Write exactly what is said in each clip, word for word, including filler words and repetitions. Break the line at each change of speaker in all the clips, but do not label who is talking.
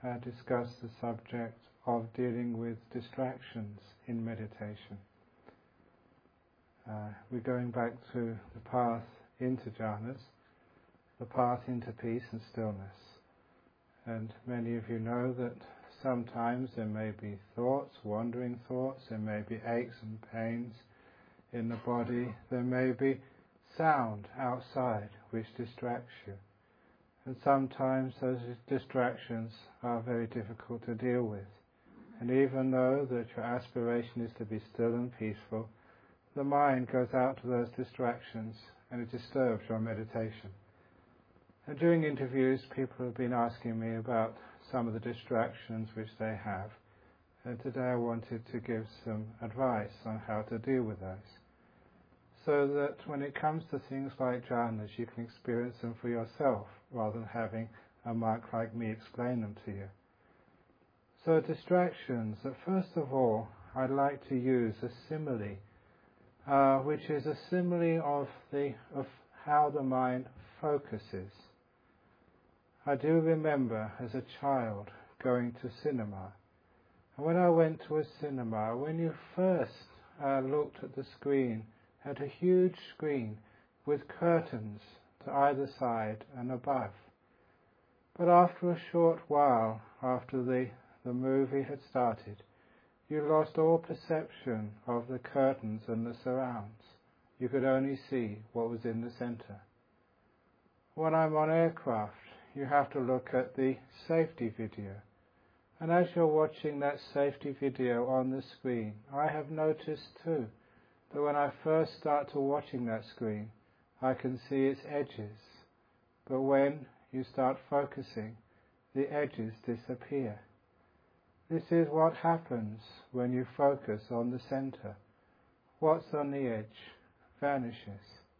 uh, discuss the subject of dealing with distractions in meditation. Uh, we're going back to the path into jhanas, the path into peace and stillness. And many of you know that sometimes there may be thoughts, wandering thoughts, there may be aches and pains in the body, there may be sound outside which distracts you. And sometimes those distractions are very difficult to deal with. And even though that your aspiration is to be still and peaceful, the mind goes out to those distractions and it disturbs your meditation. And during interviews, people have been asking me about some of the distractions which they have. And today I wanted to give some advice on how to deal with those, so that when it comes to things like jhanas, you can experience them for yourself, rather than having a monk like me explain them to you. So distractions, that first of all, I'd like to use a simile, uh, which is a simile of the of how the mind focuses. I do remember as a child going to cinema. And when I went to a cinema, when you first uh, looked at the screen, had a huge screen with curtains to either side and above. But after a short while, after the, the movie had started, you lost all perception of the curtains and the surrounds. You could only see what was in the center. When I'm on aircraft, you have to look at the safety video. And as you're watching that safety video on the screen, I have noticed too that when I first start to watching that screen, I can see its edges. But when you start focusing, the edges disappear. This is what happens when you focus on the center. What's on the edge vanishes.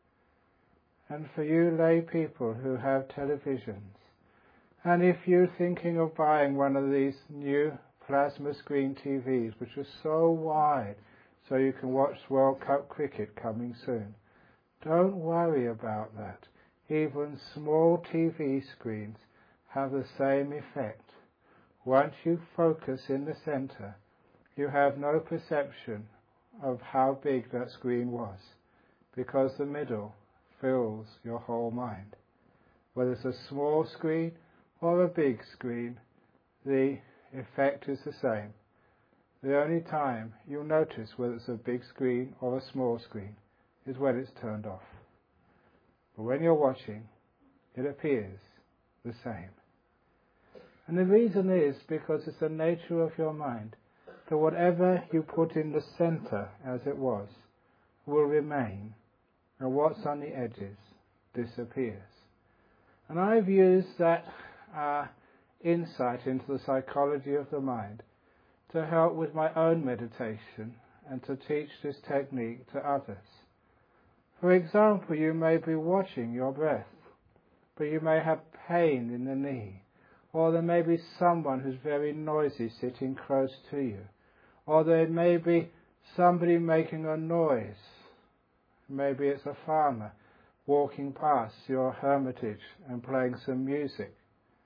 And for you lay people who have televisions, and if you're thinking of buying one of these new plasma screen T Vs, which are so wide, so you can watch World Cup cricket coming soon, don't worry about that. Even small T V screens have the same effect. Once you focus in the center, you have no perception of how big that screen was, because the middle fills your whole mind. Whether it's a small screen or a big screen, the effect is the same. The only time you'll notice whether it's a big screen or a small screen is when it's turned off. But when you're watching, it appears the same. And the reason is because it's the nature of your mind that whatever you put in the center as it was will remain, and what's on the edges disappears. And I've used that uh, insight into the psychology of the mind to help with my own meditation and to teach this technique to others. For example, you may be watching your breath, but you may have pain in the knee, or there may be someone who's very noisy sitting close to you, or there may be somebody making a noise. Maybe it's a farmer walking past your hermitage and playing some music.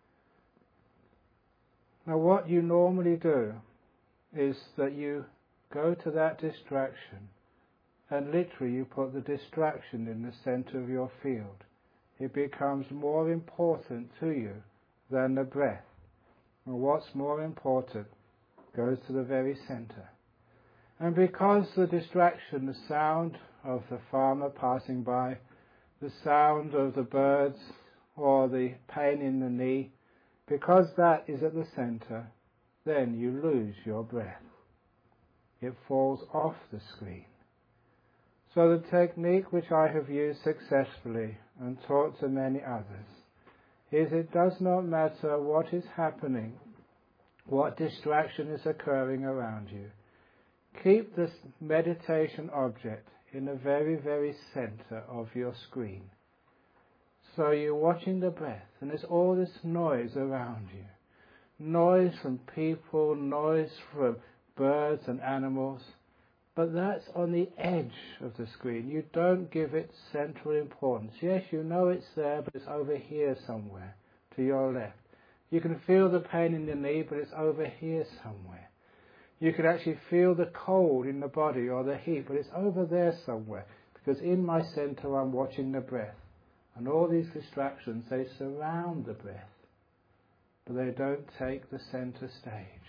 Now what you normally do is that you go to that distraction and literally you put the distraction in the center of your field. It becomes more important to you than the breath. And what's more important goes to the very center. And because the distraction, the sound of the farmer passing by, the sound of the birds, or the pain in the knee, because that is at the center, then you lose your breath. It falls off the screen. So the technique which I have used successfully and taught to many others is it does not matter what is happening, what distraction is occurring around you. Keep this meditation object in the very, very center of your screen. So you're watching the breath, and there's all this noise around you. Noise from people, noise from birds and animals, but that's on the edge of the screen. You don't give it central importance. Yes, you know it's there, but it's over here somewhere, to your left. You can feel the pain in the knee, but it's over here somewhere. You can actually feel the cold in the body or the heat, but it's over there somewhere. Because in my center I'm watching the breath. And all these distractions, they surround the breath, but they don't take the center stage.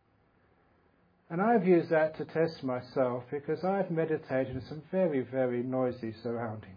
And I've used that to test myself because I've meditated in some very, very noisy surroundings.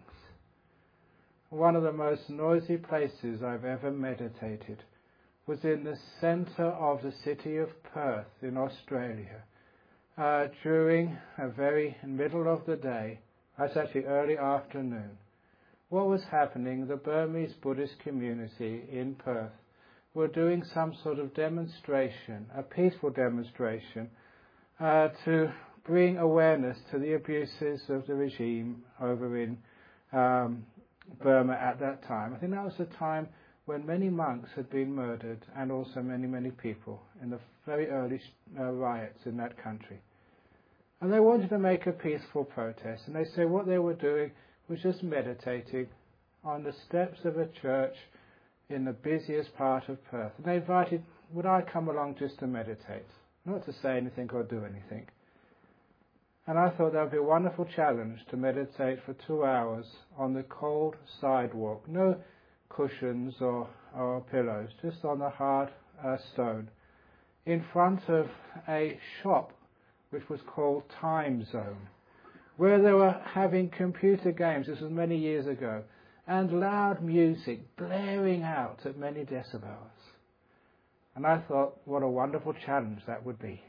One of the most noisy places I've ever meditated was in the centre of the city of Perth in Australia uh, during a very middle of the day. That's actually early afternoon. What was happening, the Burmese Buddhist community in Perth were doing some sort of demonstration, a peaceful demonstration, uh, to bring awareness to the abuses of the regime over in um, Burma at that time. I think that was the time when many monks had been murdered and also many, many people in the very early uh, riots in that country. And they wanted to make a peaceful protest, and they said what they were doing was just meditating on the steps of a church in the busiest part of Perth. And they invited, would I come along just to meditate? Not to say anything or do anything. And I thought that would be a wonderful challenge to meditate for two hours on the cold sidewalk. No cushions or, or pillows, just on the hard uh, stone, in front of a shop which was called Time Zone, where they were having computer games. This was many years ago, and loud music blaring out at many decibels. And I thought, what a wonderful challenge that would be.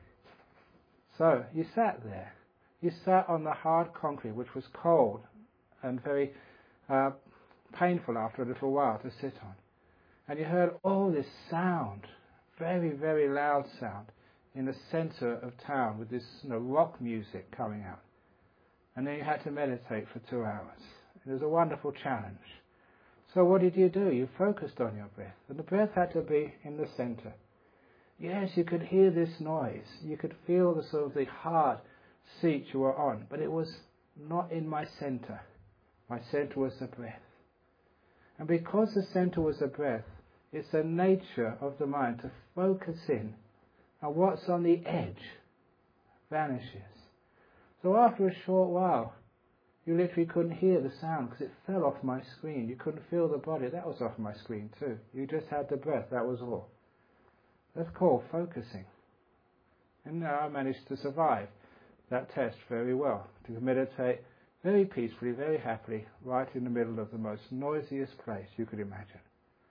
So you sat there. You sat on the hard concrete, which was cold and very uh, painful after a little while to sit on. And you heard all this sound, very, very loud sound, in the centre of town with this you know, rock music coming out. And then you had to meditate for two hours. It was a wonderful challenge. So what did you do? You focused on your breath. And the breath had to be in the centre. Yes, you could hear this noise. You could feel the sort of the hard seat you were on. But it was not in my centre. My centre was the breath. And because the centre was the breath, it's the nature of the mind to focus in. And what's on the edge vanishes. So after a short while, you literally couldn't hear the sound because it fell off my screen. You couldn't feel the body. That was off my screen too. You just had the breath. That was all. That's called focusing. And now I managed to survive that test very well. To meditate very peacefully, very happily, right in the middle of the most noisiest place you could imagine.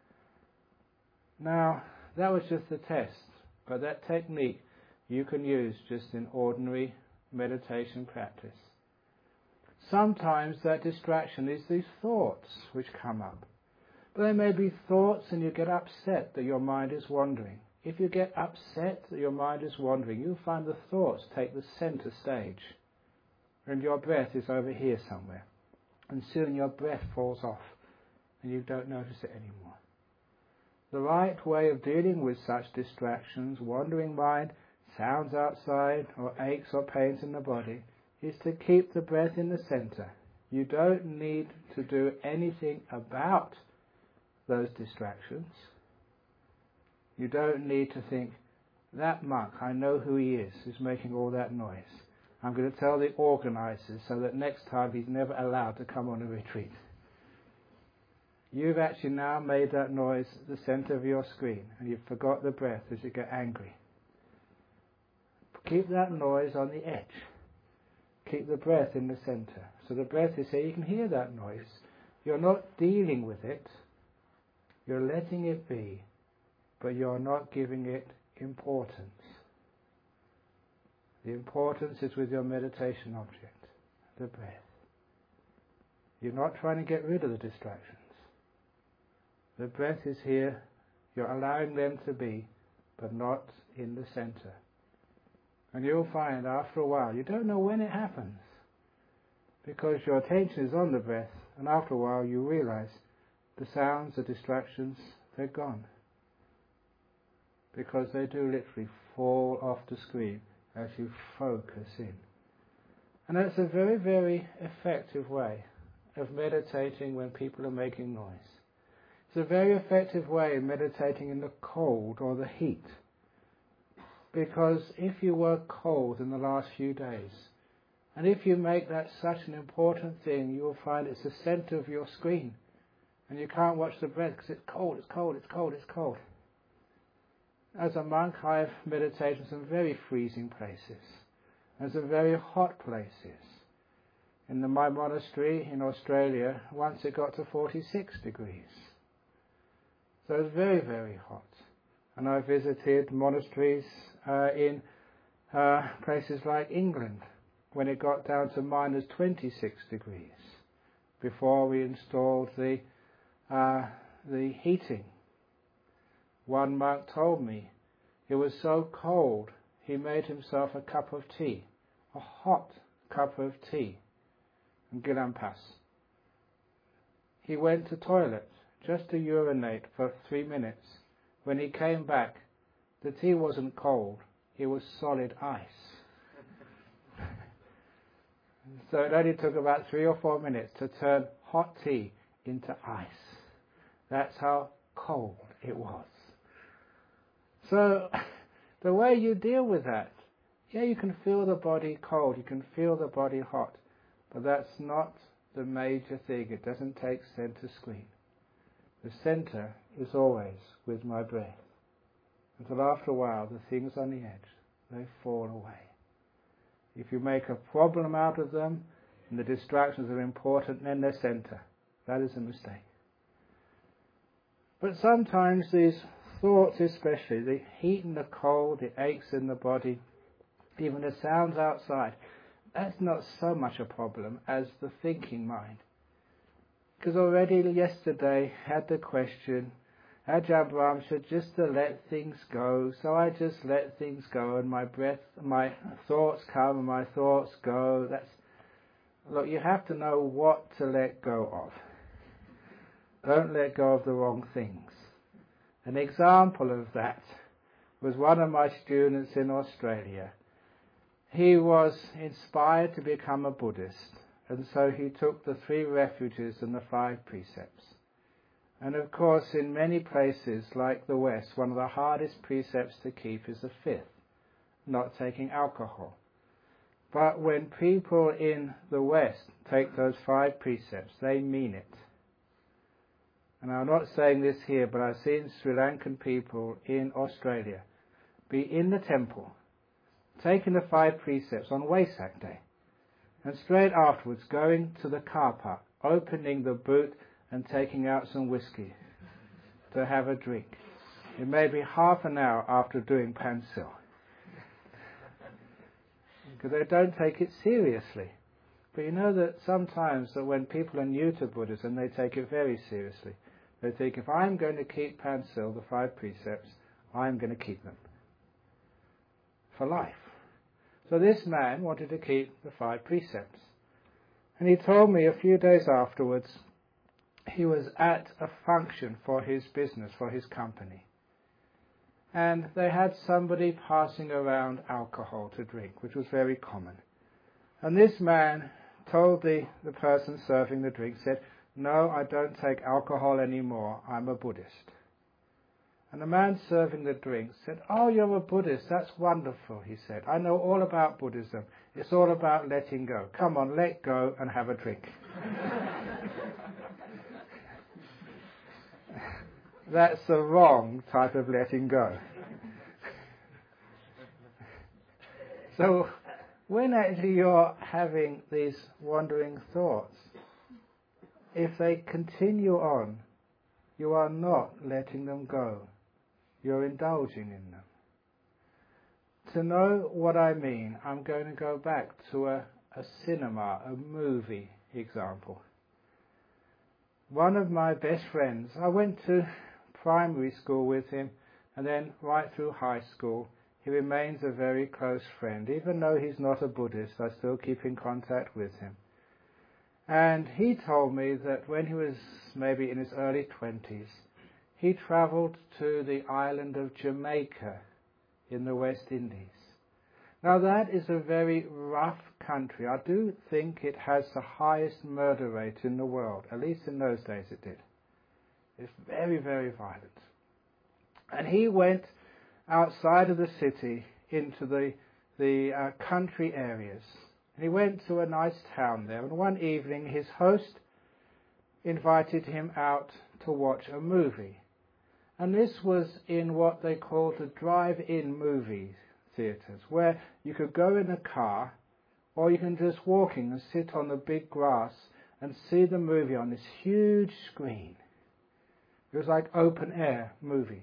Now, that was just a test. But that technique you can use just in ordinary meditation practice. Sometimes that distraction is these thoughts which come up. But they may be thoughts and you get upset that your mind is wandering. If you get upset that your mind is wandering, you'll find the thoughts take the center stage. And your breath is over here somewhere. And soon your breath falls off and you don't notice it anymore. The right way of dealing with such distractions, wandering mind, sounds outside, or aches or pains in the body, is to keep the breath in the center. You don't need to do anything about those distractions. You don't need to think, that monk, I know who he is, who's making all that noise. I'm going to tell the organizers so that next time he's never allowed to come on a retreat. You've actually now made that noise the center of your screen, and you've forgot the breath as you get angry. Keep that noise on the edge. Keep the breath in the center. So the breath is here, you can hear that noise. You're not dealing with it. You're letting it be, but you're not giving it importance. The importance is with your meditation object, the breath. You're not trying to get rid of the distractions. The breath is here, you're allowing them to be, but not in the center. And you'll find after a while, you don't know when it happens, because your attention is on the breath, and after a while you realize the sounds, the distractions, they're gone. Because they do literally fall off the screen as you focus in. And that's a very, very effective way of meditating when people are making noise. It's a very effective way of meditating in the cold or the heat. Because if you were cold in the last few days, and if you make that such an important thing, you will find it's the center of your screen. And you can't watch the breath because it's cold, it's cold, it's cold, it's cold. As a monk, I've meditated in some very freezing places, and some very hot places. In the, my monastery in Australia, once it got to forty-six degrees. So it was very, very hot. And I visited monasteries uh, in uh, places like England, when it got down to minus twenty-six degrees, before we installed the uh, the heating. One monk told me it was so cold he made himself a cup of tea, a hot cup of tea, in Gilan Pass. He went to toilet just to urinate for three minutes. When he came back, the tea wasn't cold, it was solid ice. So it only took about three or four minutes to turn hot tea into ice. That's how cold it was. So the way you deal with that, yeah, you can feel the body cold, you can feel the body hot, but that's not the major thing. It doesn't take center screen. The center is always with my breath. Until after a while, the things on the edge, they fall away. If you make a problem out of them, and the distractions are important, then they're center. That is a mistake. But sometimes these thoughts, especially, the heat and the cold, the aches in the body, even the sounds outside, that's not so much a problem as the thinking mind. Because already yesterday had the question, Ajahn Brahm said just to let things go, so I just let things go, and my breath, my thoughts come and my thoughts go. That's look, you have to know what to let go of. Don't let go of the wrong things. An example of that was one of my students in Australia. He was inspired to become a Buddhist, and so he took the three refuges and the five precepts. And of course, in many places like the West, one of the hardest precepts to keep is the fifth, not taking alcohol. But when people in the West take those five precepts, they mean it. And I'm not saying this here, but I've seen Sri Lankan people in Australia be in the temple, taking the five precepts on Wesak Day, and straight afterwards going to the car park, opening the boot and taking out some whiskey to have a drink. It may be half an hour after doing Pansil. Because they don't take it seriously. But you know that sometimes that when people are new to Buddhism, they take it very seriously. They think, if I'm going to keep Pansil, the five precepts, I'm going to keep them for life. So this man wanted to keep the five precepts. And he told me a few days afterwards, he was at a function for his business, for his company. And they had somebody passing around alcohol to drink, which was very common. And this man told the, the person serving the drink, said, "No, I don't take alcohol anymore, I'm a Buddhist." And the man serving the drink said, "Oh, you're a Buddhist, that's wonderful," he said. "I know all about Buddhism. It's all about letting go. Come on, let go and have a drink." That's the wrong type of letting go. So when actually you're having these wandering thoughts, if they continue on, you are not letting them go. You're indulging in them. To know what I mean, I'm going to go back to a, a cinema, a movie example. One of my best friends, I went to primary school with him, and then right through high school. He remains a very close friend. Even though he's not a Buddhist, I still keep in contact with him. And he told me that when he was maybe in his early twenties, he travelled to the island of Jamaica in the West Indies. Now that is a very rough country. I do think it has the highest murder rate in the world. At least in those days it did. It's very, very violent. And he went outside of the city into the, the uh, country areas. And he went to a nice town there. And one evening his host invited him out to watch a movie. And this was in what they called the drive-in movie theatres, where you could go in a car or you can just walk in and sit on the big grass and see the movie on this huge screen. It was like open air movies.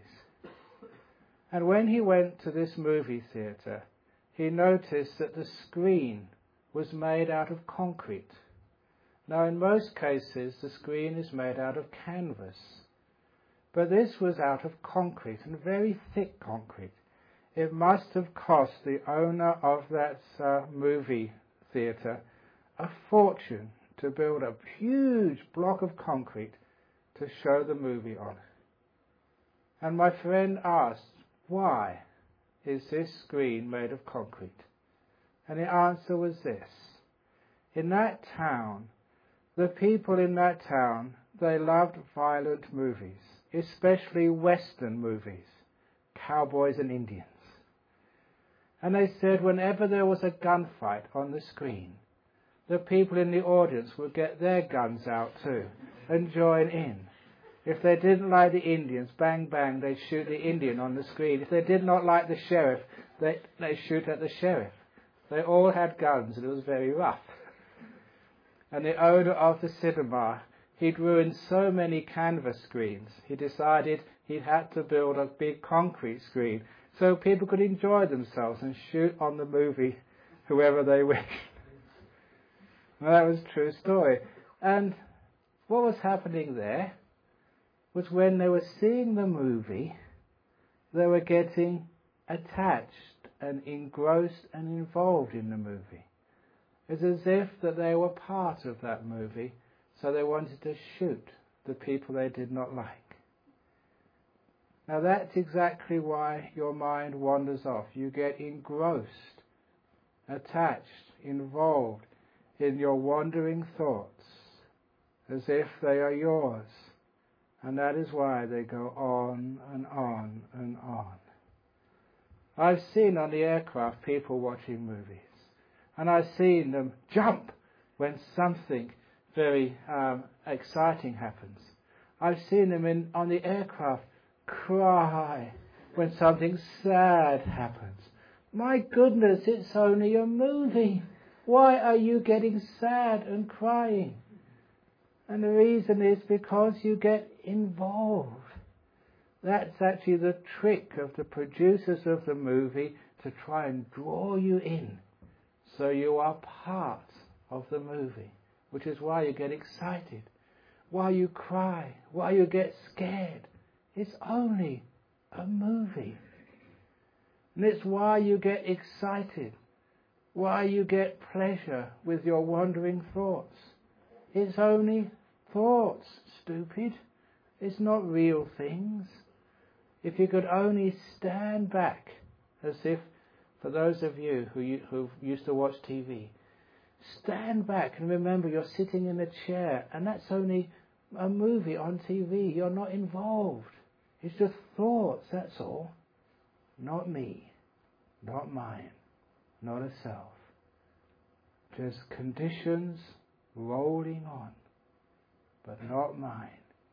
And when he went to this movie theatre, he noticed that the screen was made out of concrete. Now in most cases the screen is made out of canvas, but this was out of concrete, and very thick concrete. It must have cost the owner of that uh, movie theatre a fortune to build a huge block of concrete to show the movie on. And my friend asked, why is this screen made of concrete? And the answer was this. In that town, the people in that town, they loved violent movies, especially Western movies, cowboys and Indians. And they said whenever there was a gunfight on the screen, the people in the audience would get their guns out too and join in. If they didn't like the Indians, bang, bang, they'd shoot the Indian on the screen. If they did not like the sheriff, they, they'd shoot at the sheriff. They all had guns, and it was very rough. And the owner of the cinema, he'd ruined so many canvas screens, he decided he had to build a big concrete screen so people could enjoy themselves and shoot on the movie whoever they wished. Well, that was a true story. And what was happening there was when they were seeing the movie, they were getting attached and engrossed and involved in the movie. It's as if that they were part of that movie, so they wanted to shoot the people they did not like. Now that's exactly why your mind wanders off. You get engrossed, attached, involved in your wandering thoughts, as if they are yours. And that is why they go on and on and on. I've seen on the aircraft people watching movies, and I've seen them jump when something very um, exciting happens. I've seen them in, on the aircraft cry when something sad happens. My goodness, it's only a movie. Why are you getting sad and crying? And the reason is because you get involved. That's actually the trick of the producers of the movie, to try and draw you in so you are part of the movie, which is why you get excited, why you cry, why you get scared. It's only a movie. And it's why you get excited, why you get pleasure with your wandering thoughts. It's only thoughts, stupid. It's not real things. If you could only stand back, as if, for those of you who, who used to watch T V, stand back and remember you're sitting in a chair, and that's only a movie on T V. You're not involved. It's just thoughts, that's all. Not me, not mine, not a self. Just conditions rolling on, but not mine.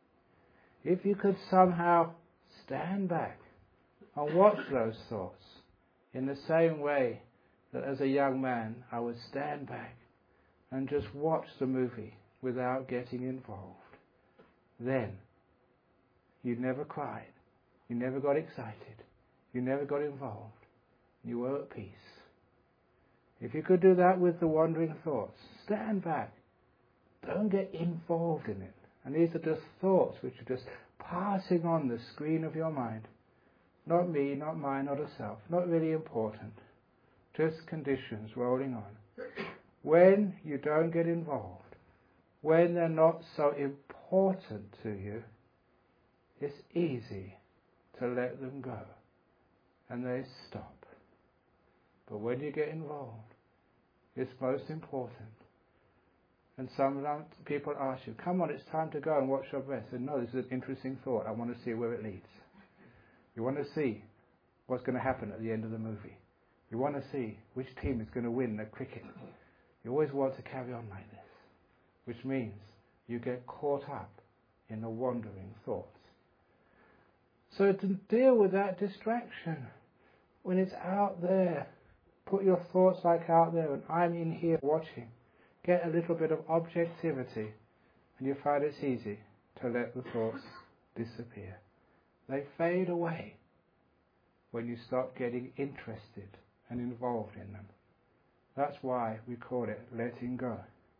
If you could somehow stand back and watch those thoughts in the same way that as a young man I would stand back and just watch the movie without getting involved, then you never cried, you never got excited, you never got involved, you were at peace. If you could do that with the wandering thoughts, stand back, don't get involved in it. And these are just thoughts which are just passing on the screen of your mind. Not me, not mine, not a self, not really important. Just conditions rolling on. When you don't get involved, when they're not so important to you, it's easy to let them go and they stop. But when you get involved, it's most important. And some people ask you, come on, it's time to go and watch your breath. And no, this is an interesting thought. I want to see where it leads. You want to see what's going to happen at the end of the movie. You want to see which team is going to win the cricket. You always want to carry on like this, which means you get caught up in the wandering thoughts. So to deal with that distraction, when it's out there, put your thoughts like out there, and I'm in here watching. Get a little bit of objectivity, and you find it's easy to let the thoughts disappear. They fade away when you stop getting interested and involved in them. That's why we call it letting go.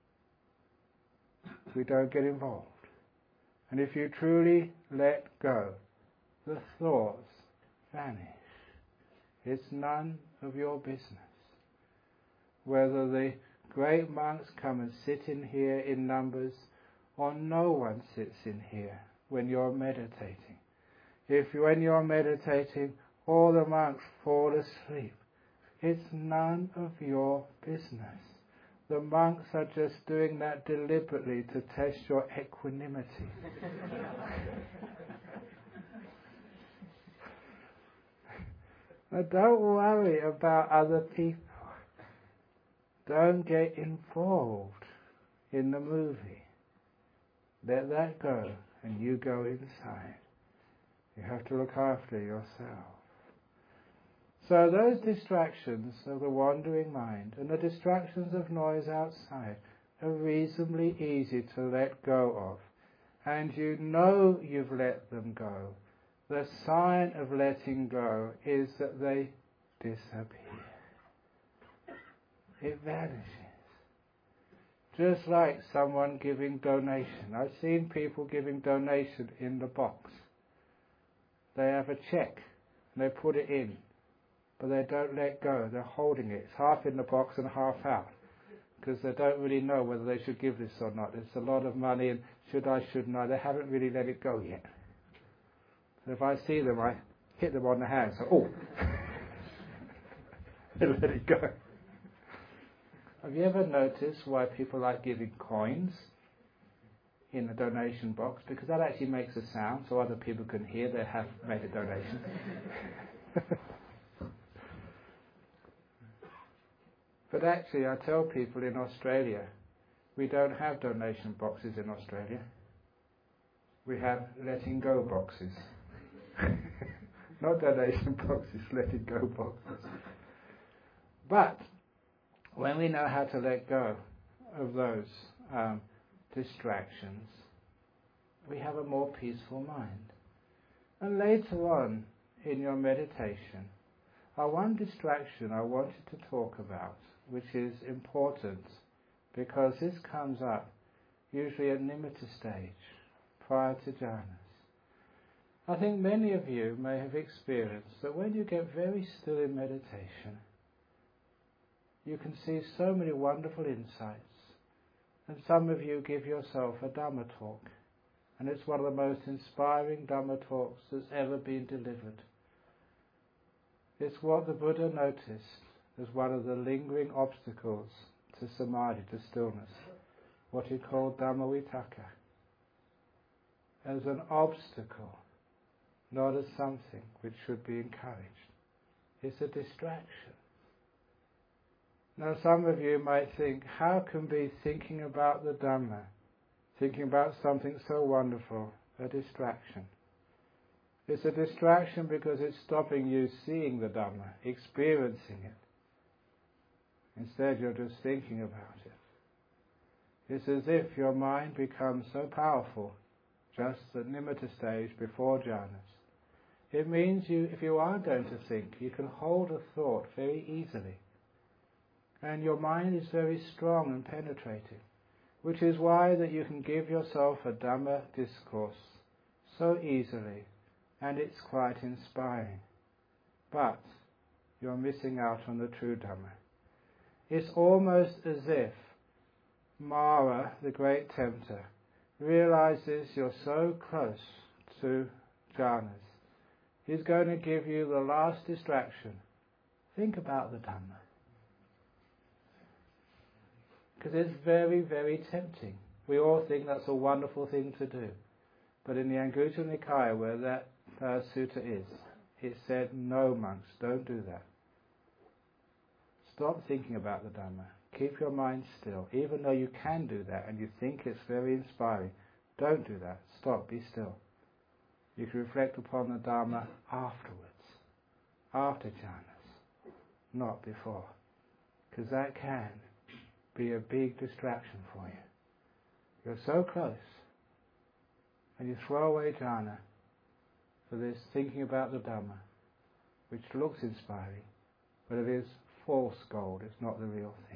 We don't get involved. And if you truly let go, the thoughts vanish. It's none of your business. Whether the great monks come and sit in here in numbers, or no one sits in here when you're meditating. If when you're meditating, all the monks fall asleep, it's none of your business. The monks are just doing that deliberately to test your equanimity. Now don't worry about other people. Don't get involved in the movie. Let that go and you go inside. You have to look after yourself. So those distractions of the wandering mind and the distractions of noise outside are reasonably easy to let go of. And you know you've let them go. The sign of letting go is that they disappear. It vanishes. Just like someone giving donation. I've seen people giving donation in the box. They have a check and they put it in, but they don't let go. They're holding it. It's half in the box and half out because they don't really know whether they should give this or not. It's a lot of money, and should I, shouldn't I? They haven't really let it go yet. So if I see them, I hit them on the hand. So, oh, they let it go. Have you ever noticed why people like giving coins in the donation box? Because that actually makes a sound so other people can hear they have made a donation. But actually, I tell people in Australia, we don't have donation boxes in Australia. We have letting go boxes. Not donation boxes, letting go boxes. But when we know how to let go of those um, distractions, we have a more peaceful mind. And later on in your meditation, uh, one distraction I wanted to talk about, which is important because this comes up usually at nimitta stage, prior to jhanas. I think many of you may have experienced that when you get very still in meditation, you can see so many wonderful insights. And some of you give yourself a Dhamma talk, and it's one of the most inspiring Dhamma talks that's ever been delivered. It's what the Buddha noticed as one of the lingering obstacles to samadhi, to stillness, what he called Dhamma Vitakka, as an obstacle, not as something which should be encouraged. It's a distraction. Now some of you might think, how can be thinking about the Dhamma, thinking about something so wonderful, a distraction? It's a distraction because it's stopping you seeing the Dhamma, experiencing it. Instead you're just thinking about it. It's as if your mind becomes so powerful just at nimitta stage before jhanas. It means you, if you are going to think, you can hold a thought very easily. And your mind is very strong and penetrating, which is why that you can give yourself a Dhamma discourse so easily, and it's quite inspiring. But you're missing out on the true Dhamma. It's almost as if Mara, the great tempter, realizes you're so close to jhanas. He's going to give you the last distraction. Think about the Dhamma. Because it's very, very tempting. We all think that's a wonderful thing to do. But in the Anguttara Nikaya, where that uh, sutta is, it said, no monks, don't do that. Stop thinking about the Dhamma. Keep your mind still. Even though you can do that and you think it's very inspiring, don't do that. Stop, be still. You can reflect upon the Dhamma afterwards, after jhanas, not before. Because that can be a big distraction for you. You're so close, and you throw away jhana for this thinking about the Dhamma, which looks inspiring, but it is false gold, it's not the real thing.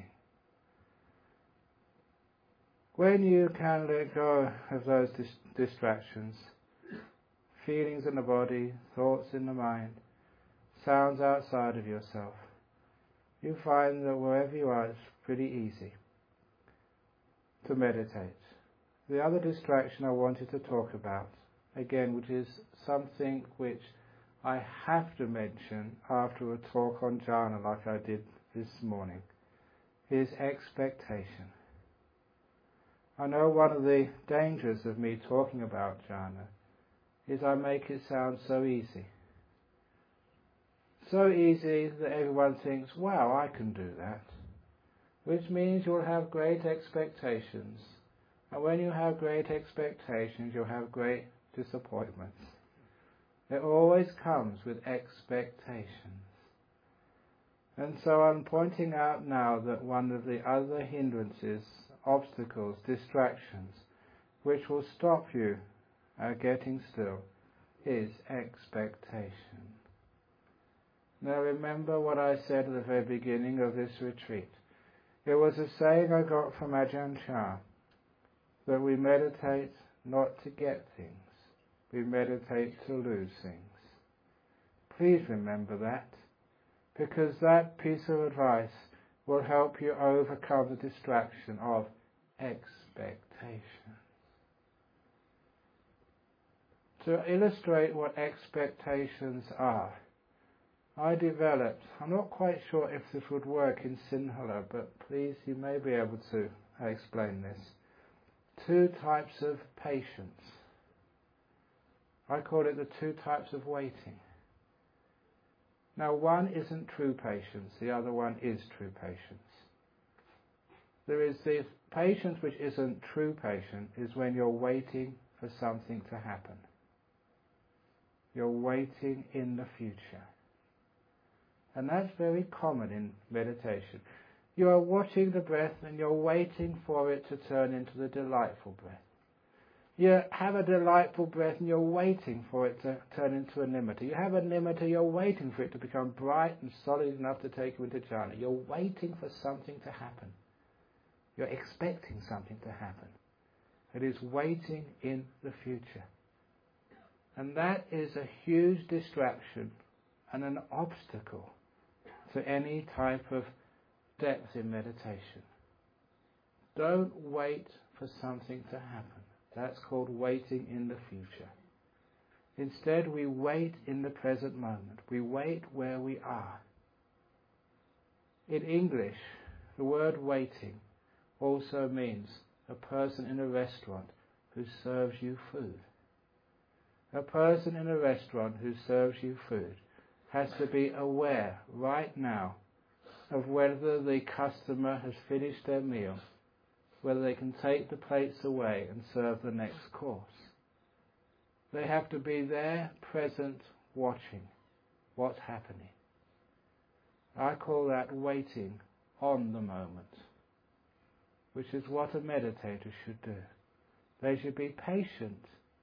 When you can let go of those dis- distractions, feelings in the body, thoughts in the mind, sounds outside of yourself, you find that wherever you are, it's pretty easy to meditate. The other distraction I wanted to talk about, again, which is something which I have to mention after a talk on jhana like I did this morning, is expectation. I know one of the dangers of me talking about jhana is I make it sound so easy. So easy that everyone thinks, wow, I can do that. Which means you'll have great expectations. And when you have great expectations, you'll have great disappointments. It always comes with expectations. And so I'm pointing out now that one of the other hindrances, obstacles, distractions, which will stop you uh, getting still, is expectation. Now remember what I said at the very beginning of this retreat. It was a saying I got from Ajahn Chah, that we meditate not to get things, we meditate to lose things. Please remember that, because that piece of advice will help you overcome the distraction of expectation. To illustrate what expectations are, I developed, I'm not quite sure if this would work in Sinhala, but please, you may be able to explain this. Two types of patience. I call it the two types of waiting. Now, one isn't true patience, the other one is true patience. There is this patience which isn't true patience, is when you're waiting for something to happen. You're waiting in the future. And that's very common in meditation. You are watching the breath and you're waiting for it to turn into the delightful breath. You have a delightful breath and you're waiting for it to turn into a nimitta. You have a nimitta, you're waiting for it to become bright and solid enough to take you into jhana. You're waiting for something to happen. You're expecting something to happen. It is waiting in the future. And that is a huge distraction and an obstacle to any type of depth in meditation. Don't wait for something to happen. That's called waiting in the future. Instead, we wait in the present moment. We wait where we are. In English, the word waiting also means a person in a restaurant who serves you food. A person in a restaurant who serves you food has to be aware right now of whether the customer has finished their meal, whether they can take the plates away and serve the next course. They have to be there, present, watching what's happening. I call that waiting on the moment, which is what a meditator should do. They should be patient,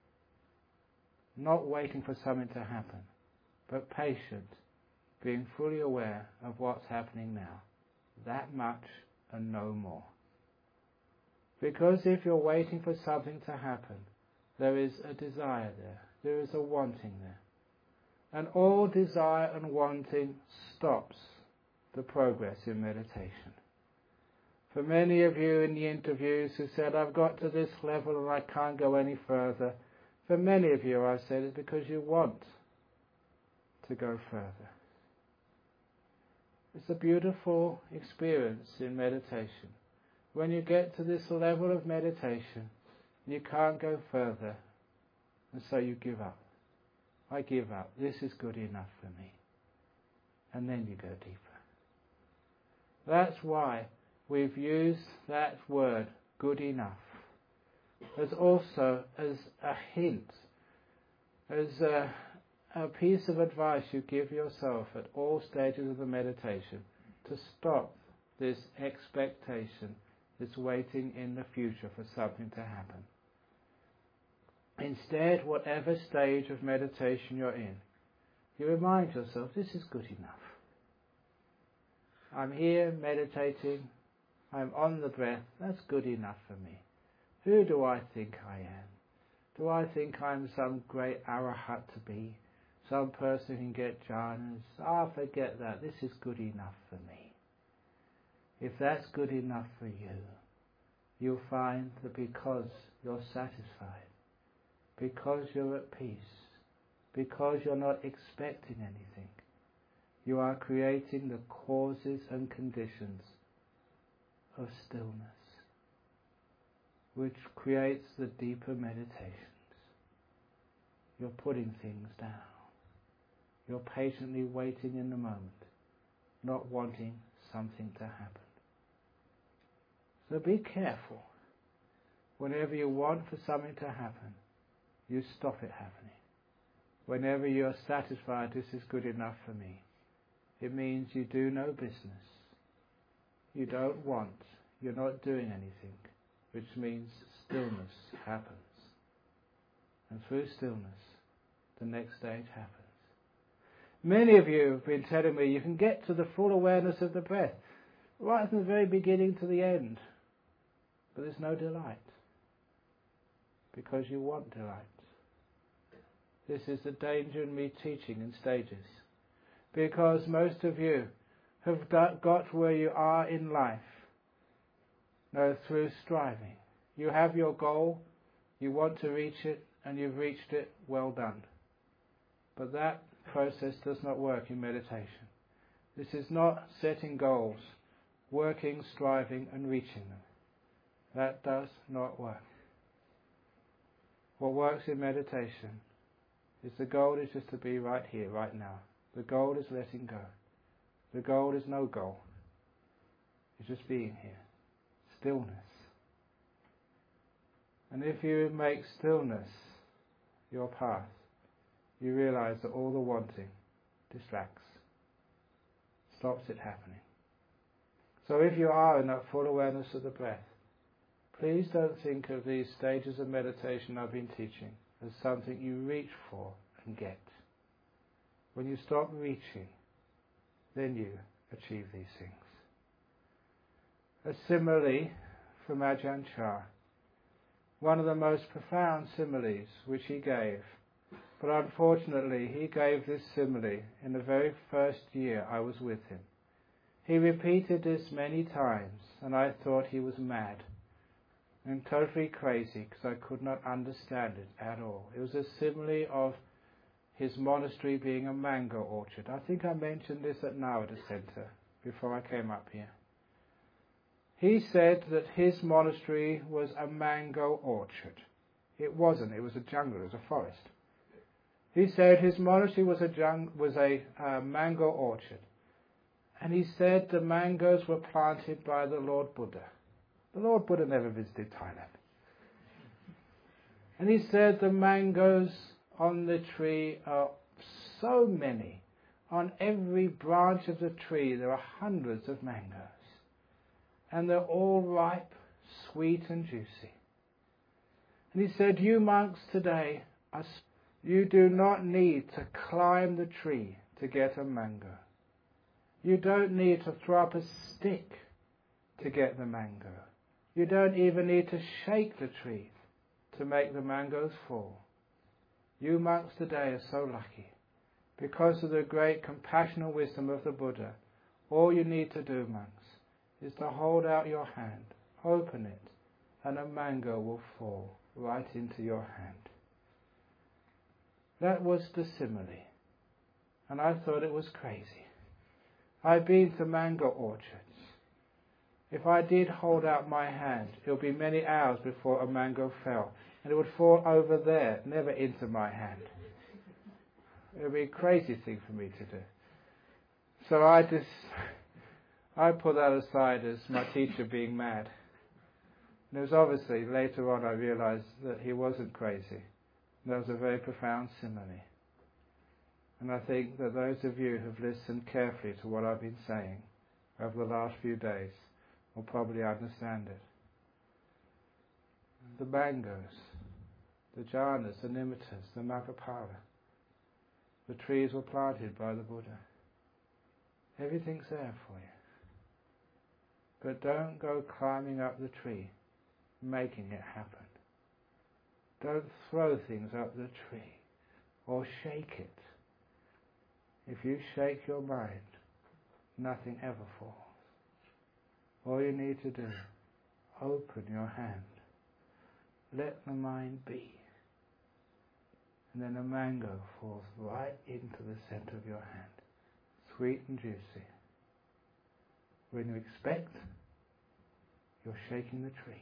not waiting for something to happen, but patient, being fully aware of what's happening now. That much and no more. Because if you're waiting for something to happen, there is a desire there, there is a wanting there. And all desire and wanting stops the progress in meditation. For many of you in the interviews who said, I've got to this level and I can't go any further, for many of you I've said it's because you want to go further. It's a beautiful experience in meditation when you get to this level of meditation, you can't go further, and so you give up. I give up. This is good enough for me. And then you go deeper. That's why we've used that word, good enough, as also as a hint, as a, a piece of advice you give yourself at all stages of the meditation to stop this expectation, this waiting in the future for something to happen. Instead, whatever stage of meditation you're in, you remind yourself, this is good enough. I'm here meditating, I'm on the breath, that's good enough for me. Who do I think I am? Do I think I'm some great arahat to be? Some person who can get jhanas? Ah, forget that, this is good enough for me. If that's good enough for you, you'll find that because you're satisfied, because you're at peace, because you're not expecting anything, you are creating the causes and conditions of stillness, which creates the deeper meditations. You're putting things down. You're patiently waiting in the moment, not wanting something to happen. So be careful. Whenever you want for something to happen, you stop it happening. Whenever you are satisfied, this is good enough for me, it means you do no business. You don't want, you're not doing anything, which means stillness happens. And through stillness, the next stage happens. Many of you have been telling me you can get to the full awareness of the breath, right from the very beginning to the end, but there's no delight, because you want delight. This is the danger in me teaching in stages, because most of you have got where you are in life, no, through striving. You have your goal, you want to reach it, and you've reached it, well done. But that process does not work in meditation. This is not setting goals, working, striving, and reaching them. That does not work. What works in meditation is the goal is just to be right here, right now. The goal is letting go. The goal is no goal. It's just being here. Stillness. And if you make stillness your path, you realize that all the wanting distracts, stops it happening. So if you are in that full awareness of the breath, please don't think of these stages of meditation I've been teaching as something you reach for and get. When you stop reaching, then you achieve these things. A simile from Ajahn Chah, one of the most profound similes which he gave, but unfortunately he gave this simile in the very first year I was with him. He repeated this many times, and I thought he was mad and totally crazy, because I could not understand it at all. It was a simile of his monastery being a mango orchard. I think I mentioned this at Narada Center before I came up here. He said that his monastery was a mango orchard. It wasn't. It was a jungle. It was a forest. He said his monastery was a jung- was a uh, mango orchard. And he said the mangoes were planted by the Lord Buddha. The Lord Buddha never visited Thailand. And he said the mangoes on the tree are so many. On every branch of the tree there are hundreds of mangoes. And they're all ripe, sweet and juicy. And he said, you monks today, are, you do not need to climb the tree to get a mango. You don't need to throw up a stick to get the mango. You don't even need to shake the tree to make the mangoes fall. You monks today are so lucky. Because of the great compassion and wisdom of the Buddha, all you need to do, monks, is to hold out your hand, open it, and a mango will fall right into your hand. That was the simile, and I thought it was crazy. I've been to mango orchards If I did hold out my hand, it would be many hours before a mango fell, and it would fall over there, never into my hand. It would be a crazy thing for me to do. So I just, I put that aside as my teacher being mad. And it was obviously, later on I realized that he wasn't crazy. That was a very profound simile. And I think that those of you who have listened carefully to what I've been saying over the last few days will probably understand it. The mangoes, the jhanas, the nimittas, the Maghapala, the trees were planted by the Buddha. Everything's there for you. But don't go climbing up the tree, making it happen. Don't throw things up the tree or shake it. If you shake your mind, nothing ever falls. All you need to do, open your hand. Let the mind be. And then a mango falls right into the center of your hand. Sweet and juicy. When you expect, you're shaking the tree.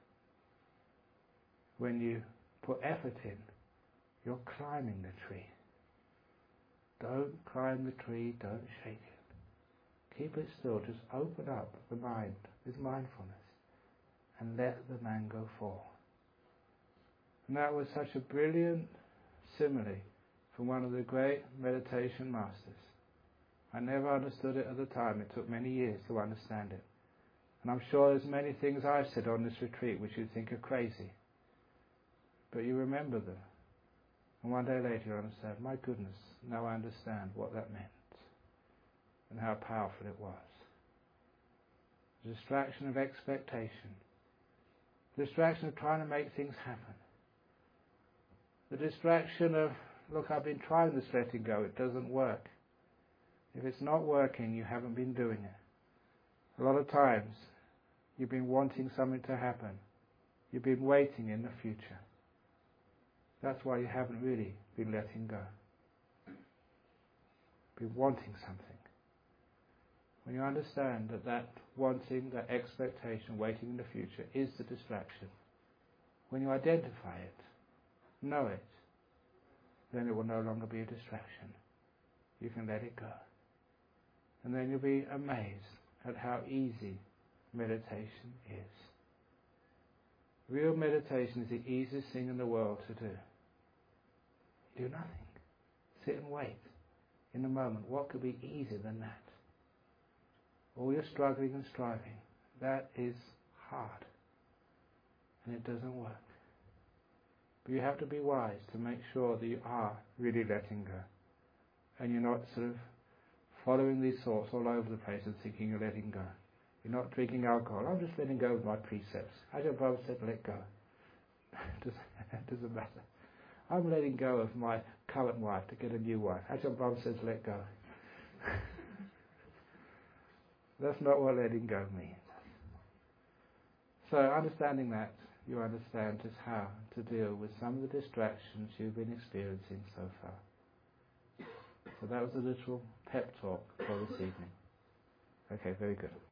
When you put effort in, you're climbing the tree. Don't climb the tree, don't shake it. Keep it still, just open up the mind with mindfulness and let the mango fall. And that was such a brilliant simile from one of the great meditation masters. I never understood it at the time. It took many years to understand it. And I'm sure there's many things I've said on this retreat which you think are crazy. But you remember them. And one day later you understand, my goodness, now I understand what that meant and how powerful it was. The distraction of expectation. The distraction of trying to make things happen. The distraction of, look, I've been trying this letting go, it doesn't work. If it's not working, you haven't been doing it. A lot of times, you've been wanting something to happen. You've been waiting in the future. That's why you haven't really been letting go. Been wanting something. When you understand that that wanting, that expectation, waiting in the future is the distraction, when you identify it, know it, then it will no longer be a distraction. You can let it go. And then you'll be amazed at how easy meditation is. Real meditation is the easiest thing in the world to do. Do nothing. Sit and wait in the moment. What could be easier than that? All your struggling and striving, that is hard. And it doesn't work. But you have to be wise to make sure that you are really letting go. And you're not sort of following these thoughts all over the place and thinking you're letting go. You're not drinking alcohol. I'm just letting go of my precepts. Ajahn Brahm said, let go. It doesn't matter. I'm letting go of my current wife to get a new wife. Ajahn Brahm says, let go. That's not what letting go means. So understanding that, you understand just how to deal with some of the distractions you've been experiencing so far. So that was a little pep talk for this evening. Okay, very good.